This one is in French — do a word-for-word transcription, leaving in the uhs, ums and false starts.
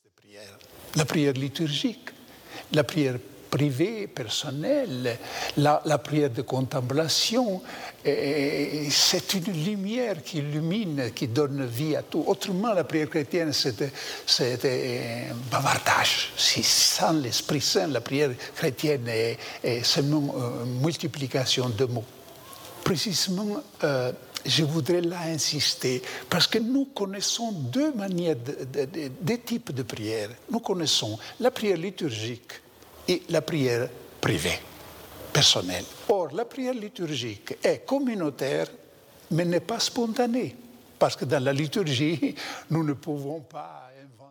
La prière liturgique, la prière privée, personnelle, la, la prière de contemplation, et c'est une lumière qui illumine, qui donne vie à tout. Autrement, la prière chrétienne, c'était, c'était un bavardage. Si, sans l'Esprit Saint, la prière chrétienne est, est seulement une multiplication de mots. Précisément, euh, je voudrais là insister, parce que nous connaissons deux manières, de, de, de, deux types de prières. Nous connaissons la prière liturgique et la prière privée, personnelle. Or, la prière liturgique est communautaire, mais n'est pas spontanée, parce que dans la liturgie, nous ne pouvons pas inventer